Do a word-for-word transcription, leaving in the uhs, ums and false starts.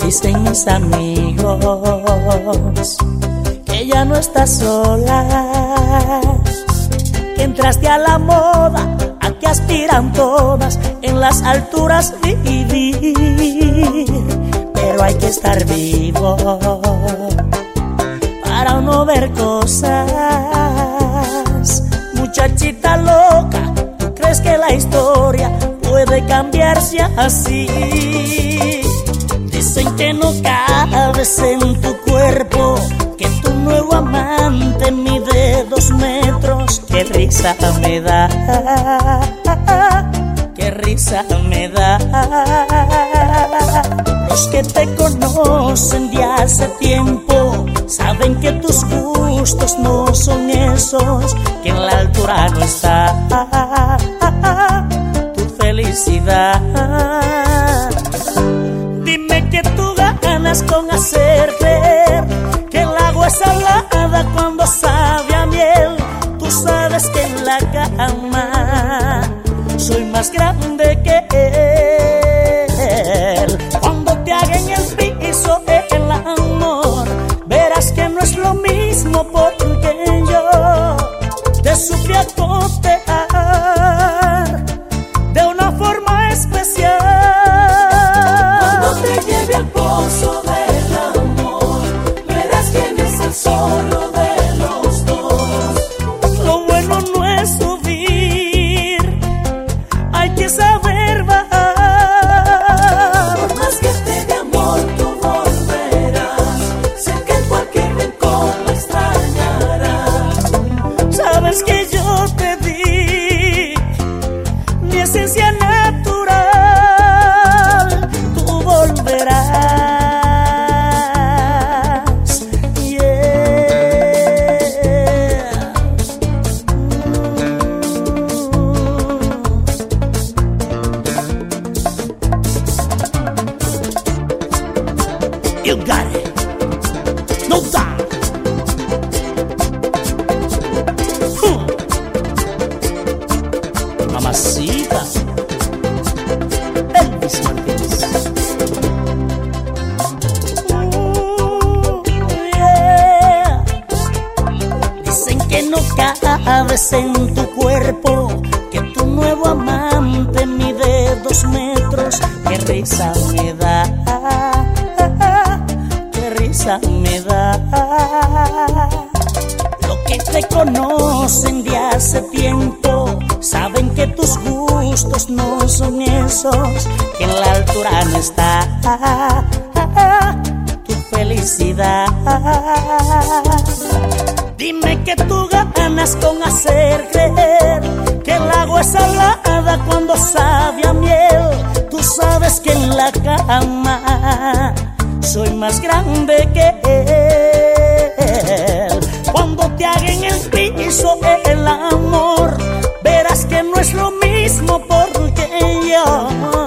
Dicen mis amigos que ya no estás sola, que entraste a la moda, a que aspiran todas en las alturas vivir. Pero hay que estar vivo para no ver cosas. Muchachita loca, ¿tú crees que la historia puede cambiarse así? Dicen que no cabes en tu cuerpo, que tu nuevo amante mide dos metros. Qué risa me da, qué risa me da. Los que te conocen de hace tiempo saben que tus gustos no son esos, que en la altura no está tu felicidad. Dime que tú ganas con hacer creer que el agua es salada cuando sabe a miel. Tú sabes que en la cama soy más grande que él. Cuando te haga en el piso el amor, verás que no es lo mismo, porque yo te supe acotear de una forma especial. Cuando te lleve al pozo del amor, verás que no es el solo de los dos. Lo bueno no es subir, hay que saber bajar. Por más que te dé amor, tú volverás. Sé que en cualquier rincón me extrañarás. Sabes que yo te di mi esencia natural. Tú volverás, yeah. You got it, no doubt. Hmm. Mamacita, Elvis Martínez. Ooh, yeah. Dicen que no cabes en tu cuerpo, que tu nuevo amante mide dos metros. Qué risa me da, qué risa me da. Los que te conocen de hace tiempo saben que tus gustos no son esos, que en la altura no está tu felicidad. Dime que tú ganas con hacer creer que el agua es salada cuando sabe a miel. Tú sabes que en la cama soy más grande que él. Cuando te haga en el piso el amor, verás que no es lo mismo, porque yo